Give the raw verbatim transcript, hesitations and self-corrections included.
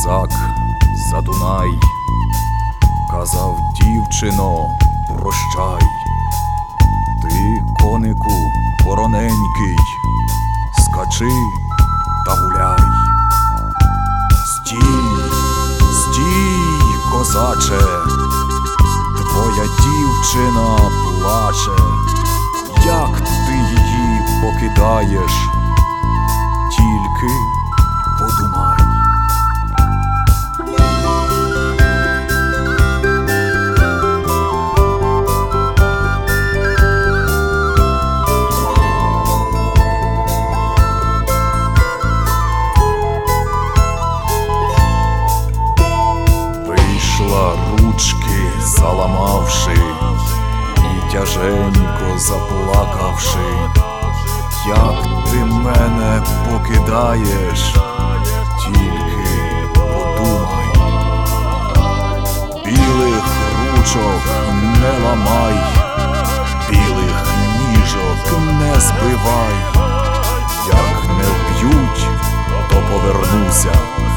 козак за Дунай казав: дівчино, прощай, ти, конику вороненький, скачи та гуляй. Стій, стій, козаче, твоя дівчина плаче. Як ти її покидаєш? Тільки подумай. Вийшла, ручки заламавши і тяженько заплакавши. Як ти мене покидаєш? Тільки подумай. Білих ручок не ламай, білих ніжок не збивай. Як не вб'ють, то повернуся.